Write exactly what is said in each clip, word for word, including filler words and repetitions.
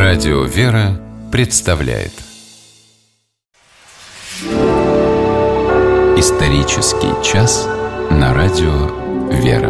Радио «Вера» представляет Исторический час на Радио «Вера».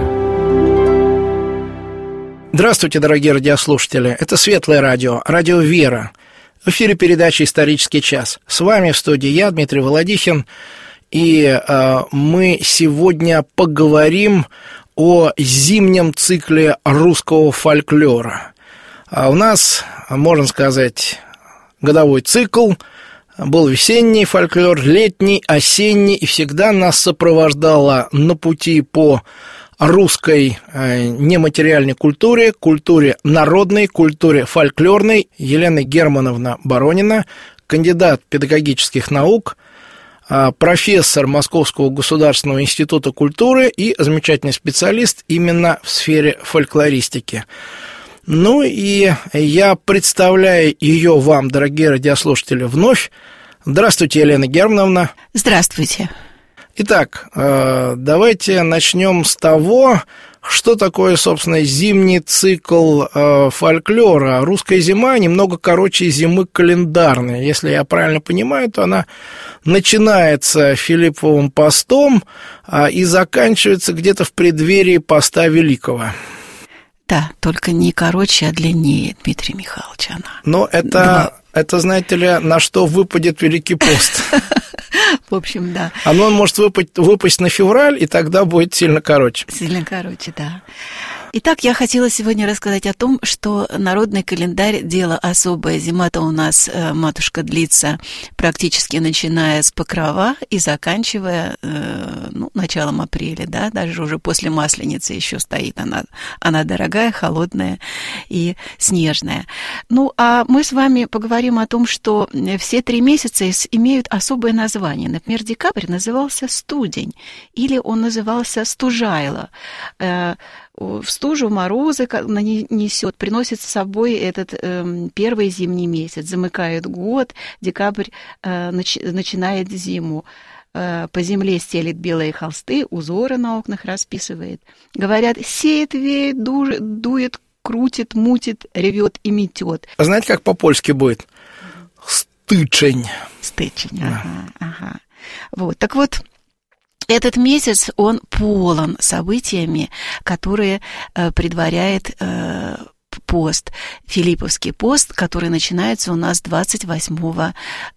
Здравствуйте, дорогие радиослушатели. Это Светлое радио, Радио «Вера». В эфире передача «Исторический час». С вами в студии я, Дмитрий Володихин. И э, мы сегодня поговорим о зимнем цикле русского фольклора. А у нас, можно сказать, годовой цикл. Был весенний фольклор, летний, осенний, и всегда нас сопровождала на пути по русской э, нематериальной культуре, культуре народной, культуре фольклорной Елена Германовна Боронина, кандидат педагогических наук, э, профессор Московского государственного института культуры и замечательный специалист именно в сфере фольклористики. Ну и я представляю ее вам, дорогие радиослушатели, вновь. Здравствуйте, Елена Германовна. Здравствуйте. Итак, давайте начнем с того, что такое, собственно, зимний цикл фольклора. Русская зима немного короче зимы календарной. Если я правильно понимаю, то она начинается Филипповым постом и заканчивается где-то в преддверии поста Великого. Да, только не короче, а длиннее, Дмитрий Михайлович, она. Но это, это, знаете ли, на что выпадет Великий пост. В общем, да. Оно может выпасть, выпасть на февраль, и тогда будет сильно короче. Сильно короче, да. Итак, я хотела сегодня рассказать о том, что народный календарь – дело особое. Зима-то у нас, матушка, длится практически начиная с Покрова и заканчивая ну, началом апреля, да, даже уже после Масленицы еще стоит она. Она дорогая, холодная и снежная. Ну, а мы с вами поговорим о том, что все три месяца имеют особое название. Например, декабрь назывался студень, или он назывался стужайло. В стужу, морозы несет, приносит с собой этот э, первый зимний месяц, замыкает год, декабрь э, нач, начинает зиму. Э, по земле стелит белые холсты, узоры на окнах расписывает. Говорят, сеет, веет, ду, дует, крутит, мутит, ревет и метет. А знаете, как по-польски будет? Стычень. Стычень, ага, ага. Вот, так вот, этот месяц, он полон событиями, которые э, предваряет э, пост, Филипповский пост, который начинается у нас двадцать восьмого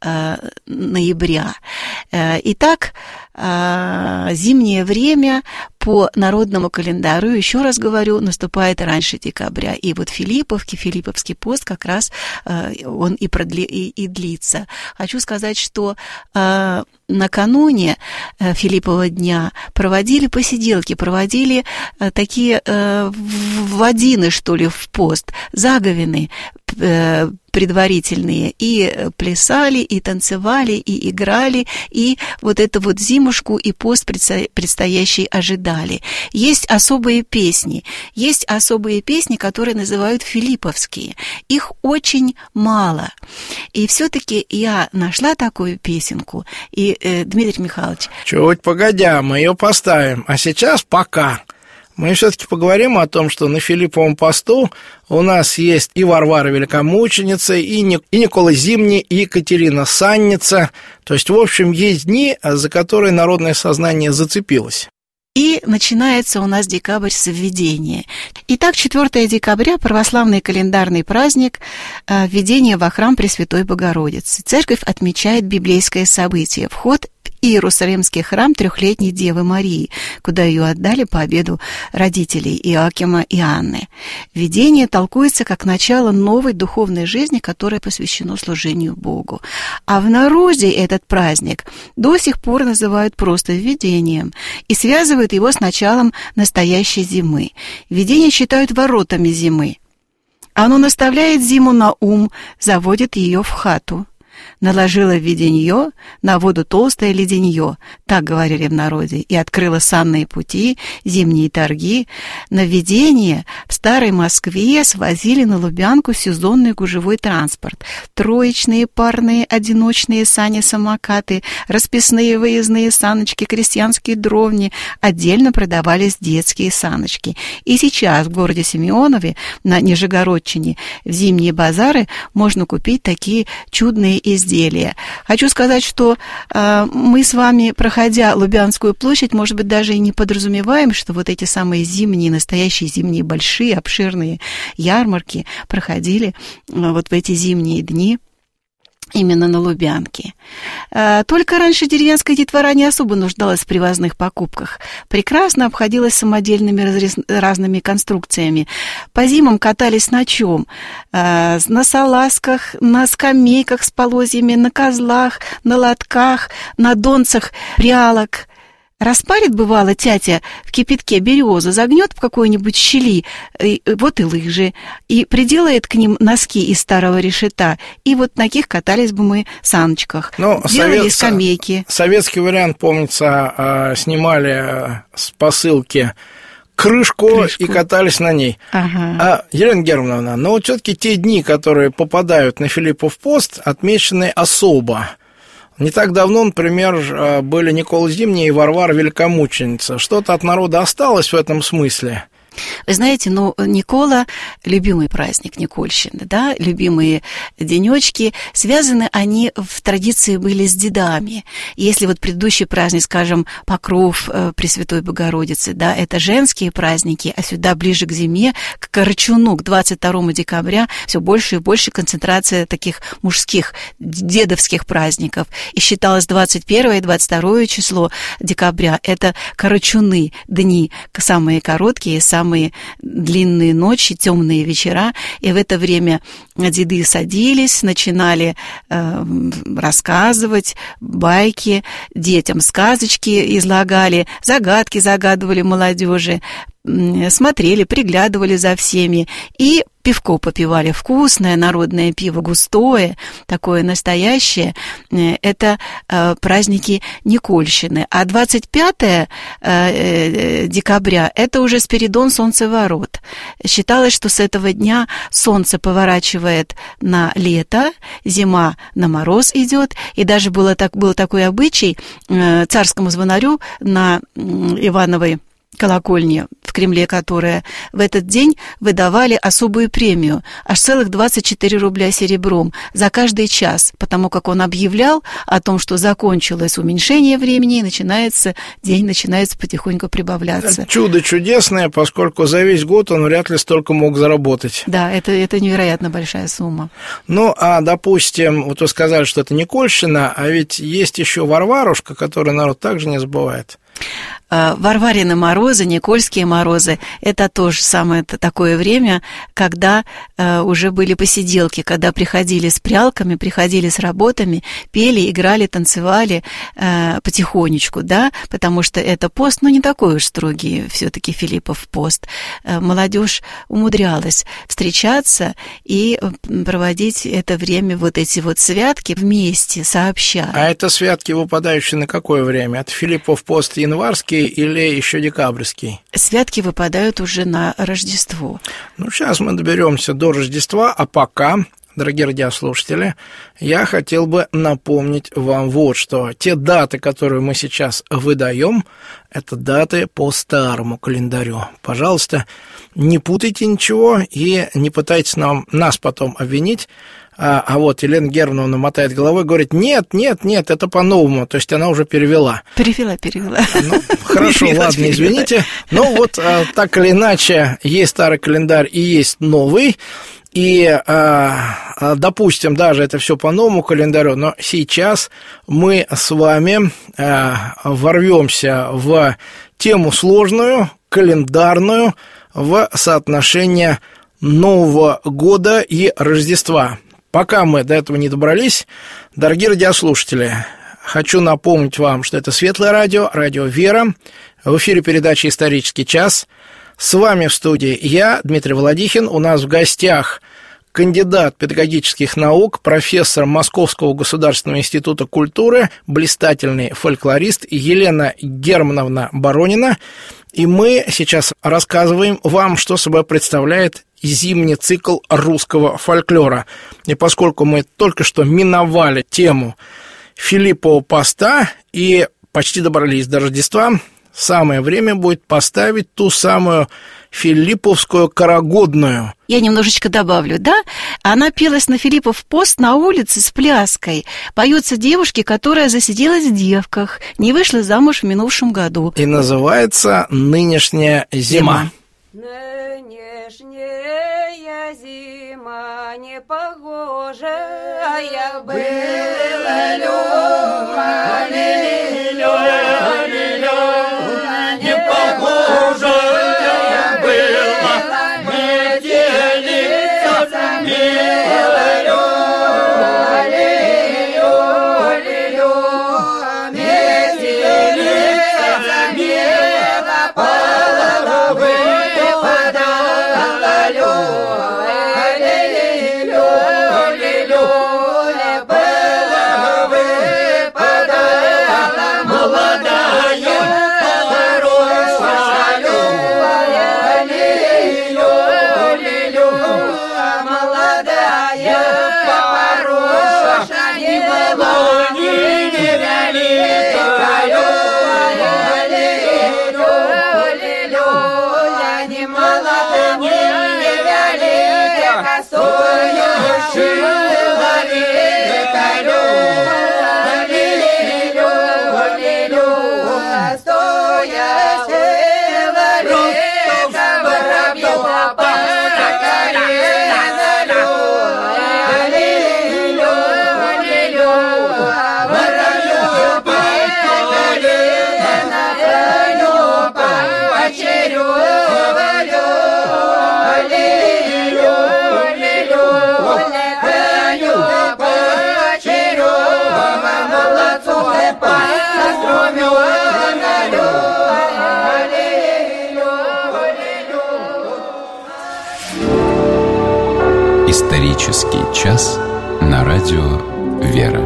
ноября. Э, итак, э, зимнее время по народному календарю, еще раз говорю, наступает раньше декабря. И вот Филипповский, Филипповский пост как раз э, он и, продли, и, и длится. Хочу сказать, что э, накануне э, Филиппова дня проводили посиделки, проводили э, такие э, вводины, что ли, в пост, заговины э, предварительные, и плясали, и танцевали, и играли, и вот эту вот зимушку и пост предстоящий ожидали. Есть особые песни, есть особые песни, которые называют филипповские. Их очень мало. И все-таки я нашла такую песенку, и, э, Дмитрий Михайлович... Чуть погодя, мы ее поставим, а сейчас пока... Мы все-таки поговорим о том, что на Филипповом посту у нас есть и Варвара Великомученица, и Никола Зимний, и Екатерина Санница. То есть, в общем, есть дни, за которые народное сознание зацепилось. И начинается у нас декабрь с введения. Итак, четвёртого декабря, православный календарный праздник, введение во храм Пресвятой Богородицы. Церковь отмечает библейское событие, вход Иерусалимский храм трехлетней Девы Марии, куда ее отдали по обеду родителей Иоакима и Анны. Введение толкуется как начало новой духовной жизни, которая посвящена служению Богу. А в народе этот праздник до сих пор называют просто введением и связывают его с началом настоящей зимы. Введение считают воротами зимы. Оно наставляет зиму на ум, заводит ее в хату. наложила в веденье на воду толстое леденье, так говорили в народе, и открыла санные пути, зимние торги. На введение в старой Москве свозили на Лубянку сезонный гужевой транспорт. Троечные, парные, одиночные сани-самокаты, расписные выездные саночки, крестьянские дровни. Отдельно продавались детские саночки. И сейчас в городе Симеонове на Нижегородчине в зимние базары можно купить такие чудные изделия. Хочу сказать, что э, мы с вами, проходя Лубянскую площадь, может быть, даже и не подразумеваем, что вот эти самые зимние, настоящие зимние, большие, обширные ярмарки проходили э, вот в эти зимние дни именно на Лубянке. Только раньше деревенская детвора не особо нуждалась в привозных покупках. Прекрасно обходилась самодельными разрез... разными конструкциями. По зимам катались на чем? На салазках, на скамейках с полозьями, на козлах, на лотках, на донцах прялок. Распарит, бывало, тятя в кипятке березу, загнет в какой-нибудь щели, и, вот и лыжи, и приделает к ним носки из старого решета, и вот на таких катались бы мы в саночках. Ну, делали совет... скамейки. Советский вариант, помнится, снимали с посылки крышку, крышку и катались на ней. Ага. А, Елена Германовна, но вот все-таки те дни, которые попадают на Филиппов пост, отмечены особо. Не так давно, например, были Никола Зимний и Варвара Великомученица. Что-то от народа осталось в этом смысле? Вы знаете, ну, Никола – любимый праздник Никольщины, да, любимые денечки. Связаны они в традиции были с дедами. Если вот предыдущий праздник, скажем, Покров Пресвятой Богородицы, да, это женские праздники, а сюда ближе к зиме, к Корчуну, к двадцать второму декабря, все больше и больше концентрация таких мужских, дедовских праздников. И считалось двадцать первое и двадцать второе число декабря – это Корчуны, дни самые короткие, самые самые длинные ночи, темные вечера, и в это время деды садились, начинали э, рассказывать байки, детям сказочки излагали, загадки загадывали молодежи, смотрели, приглядывали за всеми и пивко попивали. Вкусное народное пиво, густое, такое настоящее. Это э, праздники Никольщины. А двадцать пятое э, декабря это уже Спиридон Солнцеворот. Считалось, что с этого дня солнце поворачивает на лето, зима на мороз идет. И даже было так, был такой обычай э, царскому звонарю на э, Ивановой колокольни в Кремле, которая в этот день выдавали особую премию, аж целых двадцать четыре рубля серебром за каждый час, потому как он объявлял о том, что закончилось уменьшение времени, и начинается, день начинается потихоньку прибавляться. Чудо чудесное, поскольку за весь год он вряд ли столько мог заработать. Да, это, это невероятно большая сумма. Ну, а, допустим, вот вы сказали, что это Никольщина, а ведь есть еще Варварушка, которую народ также не забывает. Варварины морозы, Никольские морозы – это тоже самое такое время, когда э, уже были посиделки, когда приходили с прялками, приходили с работами, пели, играли, танцевали э, потихонечку, да, потому что это пост, ну, не такой уж строгий все-таки Филиппов пост. Э, молодежь умудрялась встречаться и проводить это время, вот эти вот святки вместе, сообща. А это святки, выпадающие на какое время? Это Филиппов пост январский или еще декабрьский? Святки выпадают уже на Рождество. Ну, сейчас мы доберемся до Рождества, а пока, дорогие радиослушатели, я хотел бы напомнить вам вот что. Те даты, которые мы сейчас выдаем, это даты по старому календарю. Пожалуйста, не путайте ничего и не пытайтесь нам, нас потом обвинить. А, а вот Елена Германовна мотает головой, говорит, нет, нет, нет, это по-новому, то есть она уже перевела. Перевела, перевела. Ну, хорошо, перевела, ладно, перевела. Извините. Но вот а, так или иначе, есть старый календарь и есть новый, и, а, допустим, даже это все по новому календарю, но сейчас мы с вами а, ворвемся в тему сложную, календарную, в соотношение Нового года и Рождества. Пока мы до этого не добрались, дорогие радиослушатели, хочу напомнить вам, что это Светлое радио, радио «Вера», в эфире передача «Исторический час». С вами в студии я, Дмитрий Володихин, у нас в гостях кандидат педагогических наук, профессор Московского государственного института культуры, блистательный фольклорист Елена Германовна Боронина. И мы сейчас рассказываем вам, что собой представляет зимний цикл русского фольклора. И поскольку мы только что миновали тему Филиппова поста и почти добрались до Рождества, самое время будет поставить ту самую филипповскую карагодную. Я немножечко добавлю, да? Она пелась на Филиппов пост на улице с пляской. Поется девушке, которая засиделась в девках, не вышла замуж в минувшем году. И называется «Нынешняя зима». Нынешняя зима не похожая была, Люба, Лилюя, Лилюя, не похожая была, метелица милая, Лилю, Лилю, метелица мила, половы подала, Лю, Лилю, Лилю, половы подала, молодая, хорошая, Лилю, Лилю, молодая, хорошая, не была ни невеликая, Лилю, Лилю, я не молодая, не невеликая, косою шила рекою, Лилю, Лилю, стоя шила река, воробьева покорена, Лилю, Лилю, воробьева покорена, Люба, очерёваю, Лилю, Лилю, Люба, очерёва, молодцу ты постромёна, Лилю, Лилю. Исторический час на радио «Вера».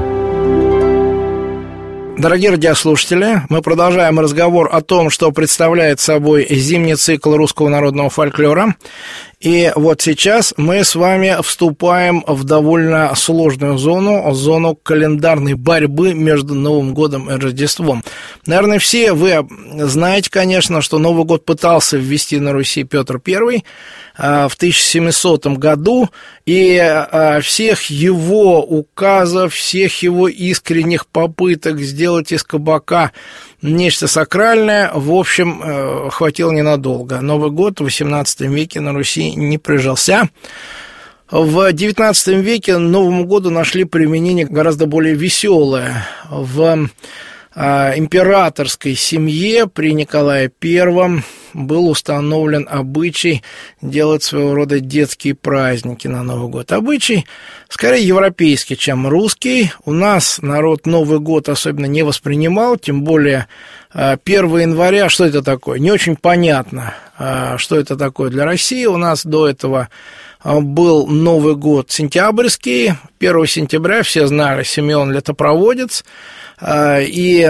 Дорогие радиослушатели, мы продолжаем разговор о том, что представляет собой зимний цикл русского народного фольклора. И вот сейчас мы с вами вступаем в довольно сложную зону, зону календарной борьбы между Новым годом и Рождеством. Наверное, все вы знаете, конечно, что Новый год пытался ввести на Руси Петр Первый в тысяча семисотом году, и всех его указов, всех его искренних попыток сделать из кабака нечто сакральное, в общем, хватило ненадолго. Новый год в восемнадцатом веке на Руси не прижился. В девятнадцатом веке Новому году нашли применение гораздо более веселое. В императорской семье при Николае Первом был установлен обычай делать своего рода детские праздники на Новый год. Обычай скорее европейский, чем русский. У нас народ Новый год особенно не воспринимал, тем более первого января, что это такое? Не очень понятно, что это такое для России. У нас до этого был Новый год сентябрьский. первого сентября все знали, Симеон Летопроводец. И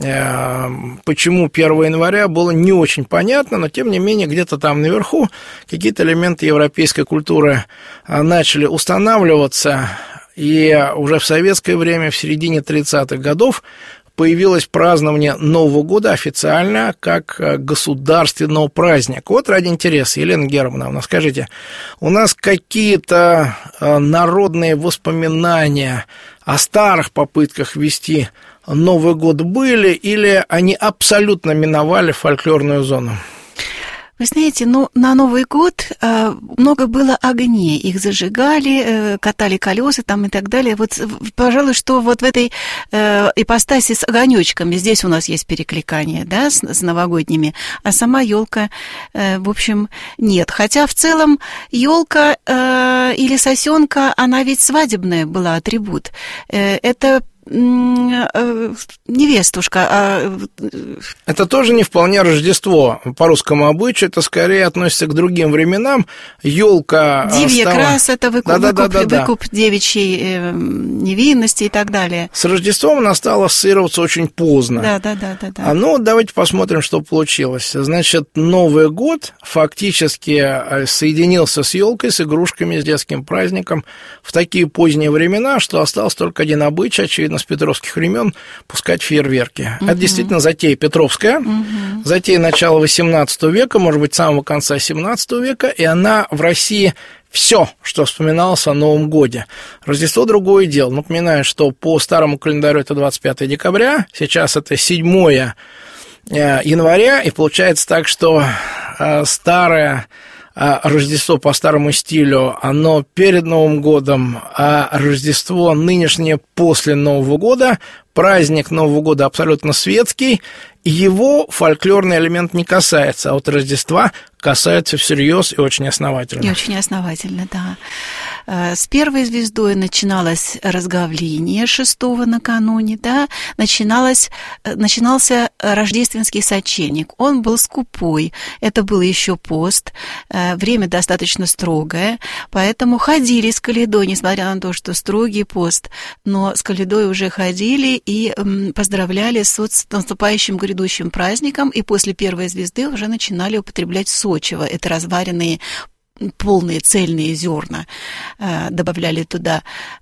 почему первого января было не очень понятно, но тем не менее где-то там наверху какие-то элементы европейской культуры начали устанавливаться, и уже в советское время, в середине тридцатых годов, появилось празднование Нового года официально как государственного праздника. Вот ради интереса, Елена Германовна, скажите, у нас какие-то народные воспоминания о старых попытках ввести Новый год были, или они абсолютно миновали фольклорную зону? Вы знаете, ну, на Новый год э, много было огней, их зажигали, э, катали колеса там и так далее. Вот, пожалуй, что вот в этой э, ипостаси с огонечками здесь у нас есть перекликание, да, с, с новогодними, а сама елка, э, в общем, нет. Хотя в целом елка э, или сосенка, она ведь свадебная была, атрибут. Э, это невестушка. А... Это тоже не вполне Рождество по русскому обычаю, это скорее относится к другим временам. Ёлка Дивья стала... крас, это выкуп, да, да, выкуп, да, да, выкуп да. девичьей э, невинности и так далее. С Рождеством она стала ассоциироваться очень поздно. Да, да, да, да, да. А ну, давайте посмотрим, что получилось. Значит, Новый год фактически соединился с ёлкой, с игрушками, с детским праздником в такие поздние времена, что остался только один обычай, очевидно, с петровских времен, пускать фейерверки. Угу. Это действительно затея петровская, угу. затея начала восемнадцатого века, может быть, самого конца семнадцатого века, и она в России все, что вспоминалось о Новом годе. Рождество – другое дело. Напоминаю, что по старому календарю это двадцать пятое декабря, сейчас это седьмое января, и получается так, что старое Рождество по старому стилю, оно перед Новым годом, а Рождество нынешнее после Нового года, праздник Нового года абсолютно светский, его фольклорный элемент не касается, а вот Рождества касается всерьез и очень основательно. И очень основательно, да. С первой звездой начиналось разговление шестого накануне, да, начиналось, начинался рождественский сочельник. Он был скупой, это был еще пост, время достаточно строгое, поэтому ходили с коледой, несмотря на то, что строгий пост, но с коледой уже ходили и поздравляли с наступающим грядущим праздником, и после первой звезды уже начинали употреблять сочево, это разваренные полные цельные зерна, добавляли туда,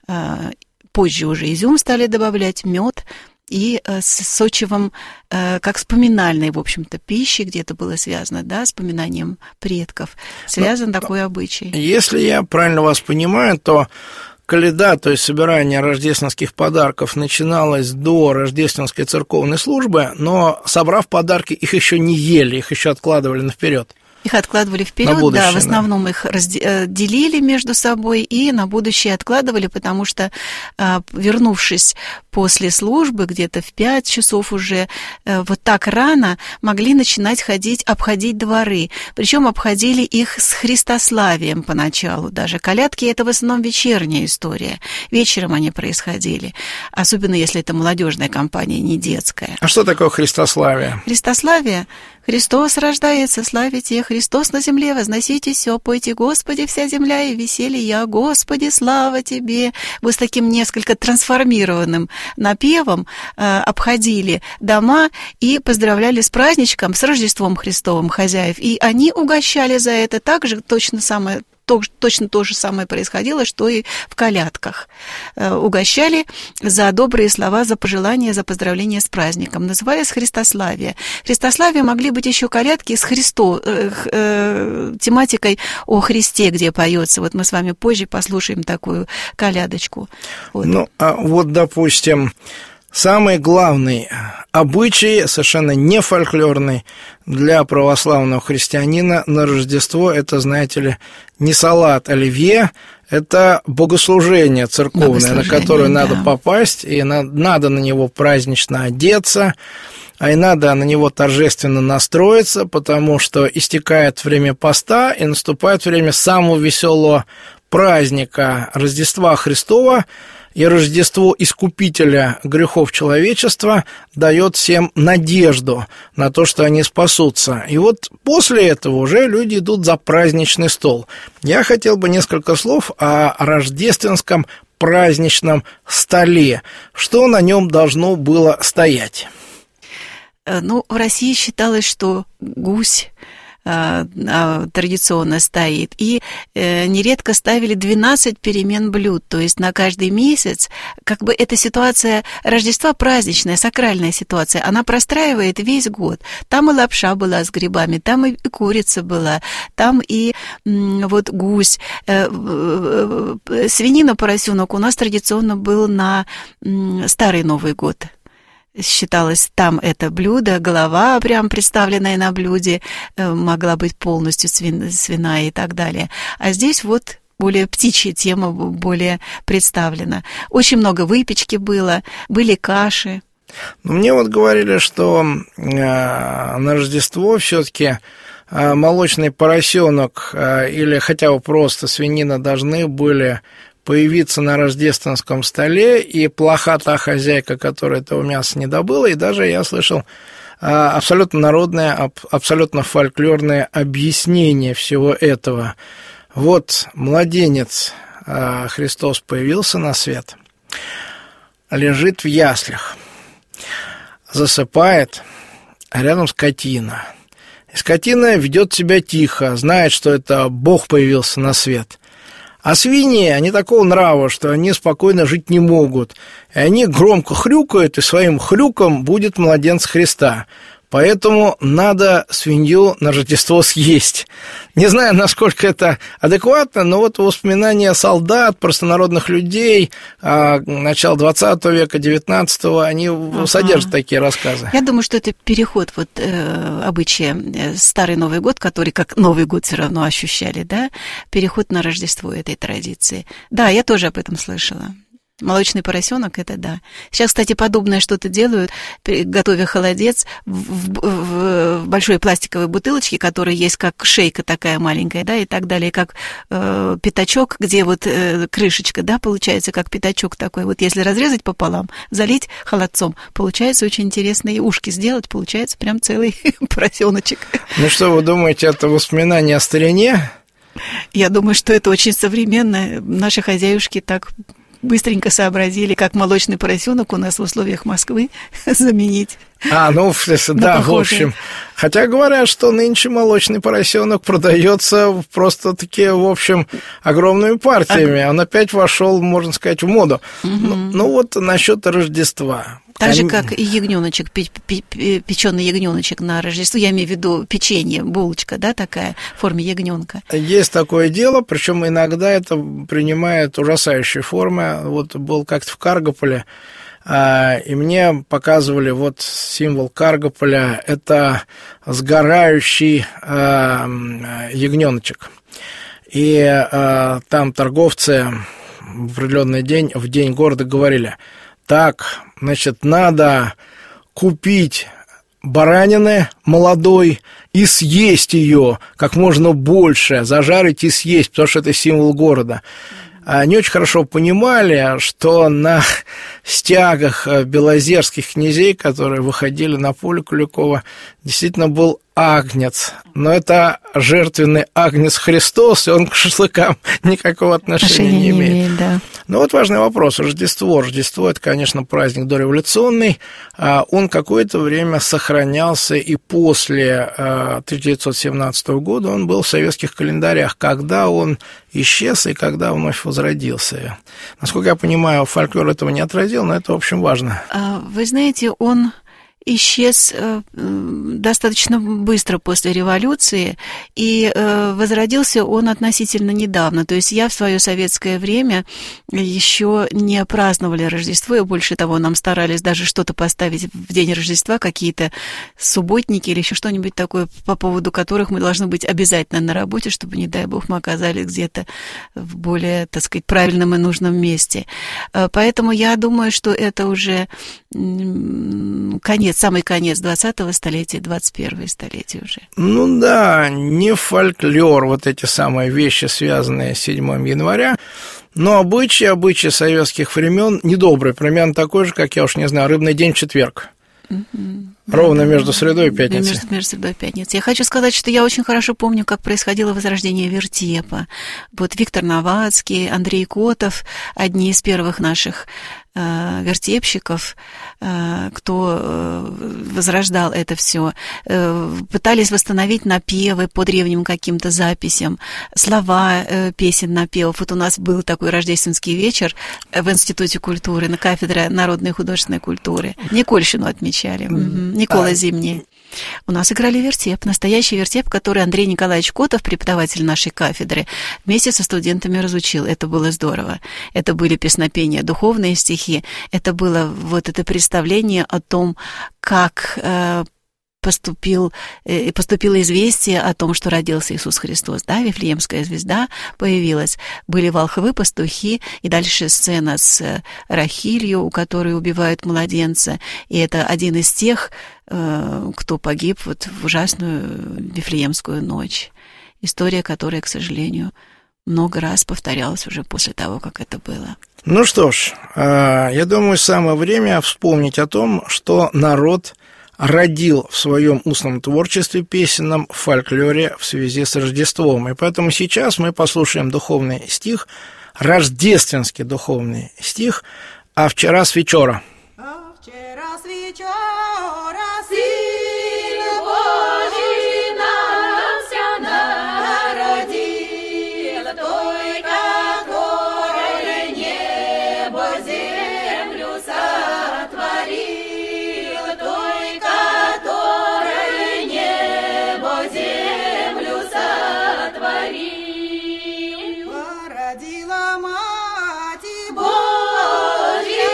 позже уже изюм стали добавлять, мед, и с сочевом, как с поминальной, в общем-то, пищей, где-то было связано, да, с поминанием предков, связан Но, такой обычай. Если я правильно вас понимаю, то коляда, то есть собирание рождественских подарков, начиналось до рождественской церковной службы, но, собрав подарки, их еще не ели, их еще откладывали наперед. Их откладывали вперед, будущее, да, в основном да. их разделили между собой и на будущее откладывали, потому что, вернувшись после службы, где-то в пять часов уже, вот так рано могли начинать ходить, обходить дворы. Причем обходили их с христославием поначалу даже. Колядки – это в основном вечерняя история. Вечером они происходили, особенно если это молодежная компания, не детская. А что такое христославие? Христославие – Христос рождается, славите, Христос на земле, возносите все, пойте, Господи, вся земля и веселье, Господи, слава Тебе. Вы с таким несколько трансформированным напевом э, обходили дома и поздравляли с праздничком, с Рождеством Христовым хозяев. И они угощали за это также точно самое, То, точно то же самое происходило, что и в колядках. Угощали за добрые слова, за пожелания, за поздравления с праздником. Назывались христославие. Христославие могли быть еще колядки с Христо, э, э, тематикой о Христе, где поется. Вот мы с вами позже послушаем такую колядочку. Вот. Ну, а вот, допустим, самый главный обычай, совершенно не фольклорный для православного христианина на Рождество, это, знаете ли, не салат оливье, это богослужение церковное, богослужение, на которое да. надо попасть, и на, надо на него празднично одеться, а и надо на него торжественно настроиться, потому что истекает время поста, и наступает время самого веселого праздника Рождества Христова, и Рождество Искупителя грехов человечества дает всем надежду на то, что они спасутся. И вот после этого уже люди идут за праздничный стол. Я хотел бы несколько слов о рождественском праздничном столе. Что на нем должно было стоять? Ну, в России считалось, что гусь традиционно стоит. И э, нередко ставили двенадцать перемен блюд, то есть на каждый месяц, как бы эта ситуация Рождества праздничная, сакральная ситуация, она простраивает весь год. Там и лапша была с грибами, там и курица была, там и м, вот гусь. Э, э, э, свинина, поросенок у нас традиционно был на м, Старый Новый год. Считалось, там это блюдо, голова прям представленная на блюде, могла быть полностью свин, свиная и так далее. А здесь вот более птичья тема более представлена. Очень много выпечки было, были каши. Мне вот говорили, что на Рождество все-таки молочный поросенок или хотя бы просто свинина должны были появиться на рождественском столе, и плоха та хозяйка, которая этого мяса не добыла, и даже я слышал абсолютно народное, абсолютно фольклорное объяснение всего этого. Вот младенец Христос появился на свет, лежит в яслях, засыпает, а рядом скотина. И скотина ведет себя тихо, знает, что это Бог появился на свет. А свиньи, они такого нрава, что они спокойно жить не могут. И они громко хрюкают, и своим хрюком будет младенец Христа. Поэтому надо свинью на Рождество съесть. Не знаю, насколько это адекватно, но вот воспоминания солдат, простонародных людей начала двадцатого века, девятнадцатого, они ага. содержат такие рассказы. Я думаю, что это переход вот э, обычая э, Старый Новый год, который как Новый год все равно ощущали, да, переход на Рождество этой традиции. Да, я тоже об этом слышала. Молочный поросенок, это да. Сейчас, кстати, подобное что-то делают, готовя холодец в, в, в большой пластиковой бутылочке, которая есть как шейка такая маленькая, да, и так далее, как э, пятачок, где вот э, крышечка, да, получается, как пятачок такой. Вот если разрезать пополам, залить холодцом, получается очень интересные ушки сделать, получается прям целый поросеночек. Ну что, вы думаете, это воспоминание о старине? Я думаю, что это очень современно. Наши хозяюшки так быстренько сообразили, как молочный поросенок у нас в условиях Москвы заменить. А, ну, да, в общем. Хотя говорят, что нынче молочный поросенок продается просто-таки, в общем, огромными партиями. Он опять вошел, можно сказать, в моду. Угу. Ну, ну, вот насчет Рождества. Так же, как и ягненочек, печеный ягненочек на Рождество, я имею в виду печенье, булочка, да, такая, в форме ягненка. Есть такое дело, причем иногда это принимает ужасающие формы. Вот был как-то в Каргополе, и мне показывали вот символ Каргополя, это сгорающий ягненочек. И там торговцы в определенный день, в день города говорили: так, значит, надо купить баранины молодой и съесть ее как можно больше, зажарить и съесть, потому что это символ города. Они очень хорошо понимали, что на стягах белозерских князей, которые выходили на поле Куликова, действительно был агнец. Но это жертвенный агнец Христос, и он к шашлыкам никакого отношения, отношения не имеет. Не имеет, да. Но вот важный вопрос. Рождество. Рождество – это, конечно, праздник дореволюционный. Он какое-то время сохранялся и после тысяча девятьсот семнадцатого года он был в советских календарях. Когда он исчез и когда вновь возродился. Насколько я понимаю, фольклор этого не отразил, но это, в общем, важно. Вы знаете, он исчез достаточно быстро после революции, и возродился он относительно недавно. То есть я в свое советское время еще не праздновали Рождество, и больше того, нам старались даже что-то поставить в день Рождества, какие-то субботники или еще что-нибудь такое, по поводу которых мы должны быть обязательно на работе, чтобы, не дай бог, мы оказались где-то в более, так сказать, правильном и нужном месте. Поэтому я думаю, что это уже конец, самый конец двадцатого столетия, двадцать первое столетие уже. Ну да, не фольклор, вот эти самые вещи, связанные с седьмым января, но обычаи, обычаи советских времен недобрые, примерно такой же, как, я уж не знаю, рыбный день в четверг. Mm-hmm. Ровно да, между средой и пятницей. Между, между средой и пятницей. Я хочу сказать, что я очень хорошо помню, как происходило возрождение вертепа. Вот Виктор Новацкий, Андрей Котов, одни из первых наших э, вертепщиков, э, кто э, возрождал это все, э, пытались восстановить напевы по древним каким-то записям, слова э, песен, напевов. Вот у нас был такой рождественский вечер в Институте культуры на кафедре народной и художественной культуры. Никольщину отмечали. Mm-hmm. Никола а... Зимний. У нас играли вертеп, настоящий вертеп, который Андрей Николаевич Котов, преподаватель нашей кафедры, вместе со студентами разучил. Это было здорово. Это были песнопения, духовные стихи. Это было вот это представление о том, как э, поступил, э, поступило известие о том, что родился Иисус Христос. Да, Вифлеемская звезда появилась. Были волхвы, пастухи, и дальше сцена с Рахилью, у которой убивают младенца. И это один из тех, э, кто погиб вот в ужасную Вифлеемскую ночь. История, которая, к сожалению, много раз повторялось уже после того, как это было. Ну что ж, я думаю, самое время вспомнить о том, что народ родил в своем устном творчестве песенном в фольклоре в связи с Рождеством. И поэтому сейчас мы послушаем духовный стих, рождественский духовный стих «А вчера с вечера». А вчера с вечера Сын Божий нам ся народил, той, которой небо землю сотворил, той, которой небо землю сотворил. Породила Мать Божия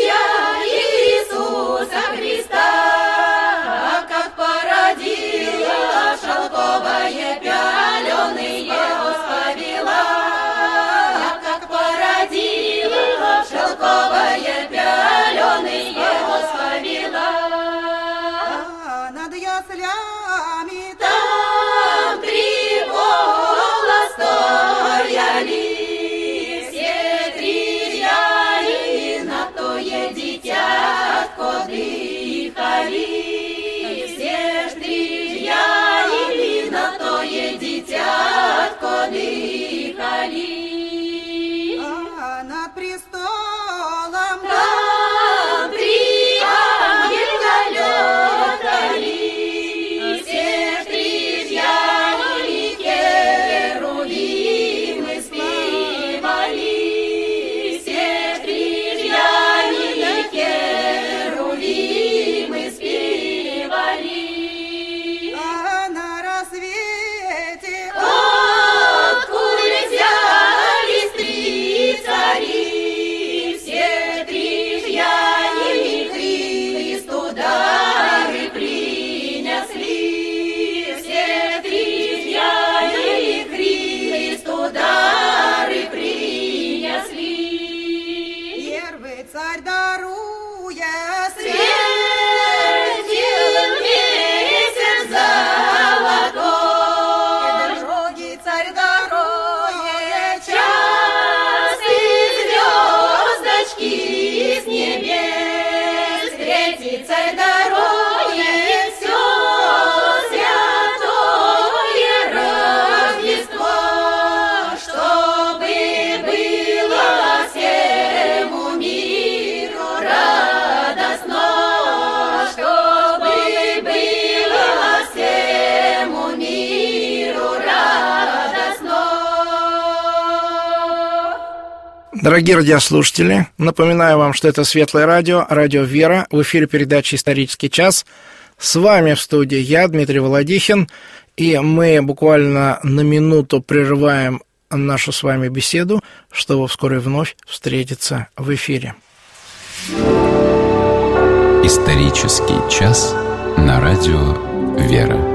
Иисуса Христа, как породила шелковое пяленые повела, как породила шелковое пяленые повела. Над яслями там три вола стояли, все три яли на тое дитятко дыхали, все три яли на тое дитятко дыхали. А над престолом там три ангела летали, все три яли херувимы спевали, все три яли херувимы спевали. А на рассвете откуда взялись три цари, все три яли Христу дары принесли, все три яли Христу дары принесли. Первый царь даруя светил месяц золотой, другой царь даруя частые звездочки с небес, третий царь даруя все святое Рождество, чтобы было всему миру радостно, чтобы было всему миру радостно. Дорогие радиослушатели, напоминаю вам, что это Светлое радио, радио «Вера», в эфире передачи «Исторический час». С вами в студии я, Дмитрий Володихин, и мы буквально на минуту прерываем нашу с вами беседу, чтобы вскоре вновь встретиться в эфире. Исторический час на радио «Вера».